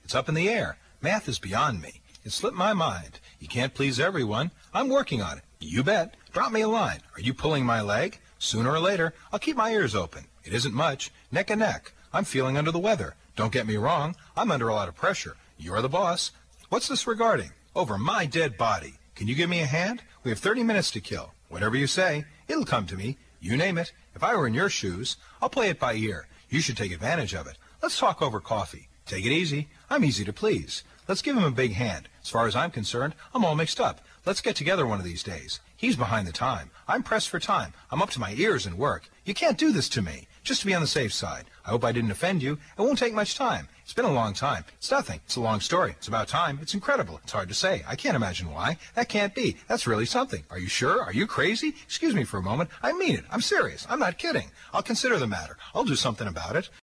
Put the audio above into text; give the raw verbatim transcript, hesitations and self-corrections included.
It's up in the air. Math is beyond me. It slipped my mind. You can't please everyone. I'm working on it. You bet. Drop me a line. Are you pulling my leg? Sooner or later, I'll keep my ears open. It isn't much. Neck and neck. I'm feeling under the weather. Don't get me wrong. I'm under a lot of pressure. You're the boss. What's this regarding? Over my dead body. Can you give me a hand? We have thirty minutes to kill. Whatever you say, it'll come to me. You name it. If I were in your shoes, I'll play it by ear. You should take advantage of it. Let's talk over coffee. Take it easy. I'm easy to please. Let's give him a big hand. As far as I'm concerned, I'm all mixed up. Let's get together one of these days. He's behind the time. I'm pressed for time. I'm up to my ears in work. You can't do this to me. Just to be on the safe side. I hope I didn't offend you. It won't take much time. It's been a long time. It's nothing. It's a long story. It's about time. It's incredible. It's hard to say. I can't imagine why. That can't be. That's really something. Are you sure? Are you crazy? Excuse me for a moment. I mean it. I'm serious. I'm not kidding. I'll consider the matter. I'll do something about it.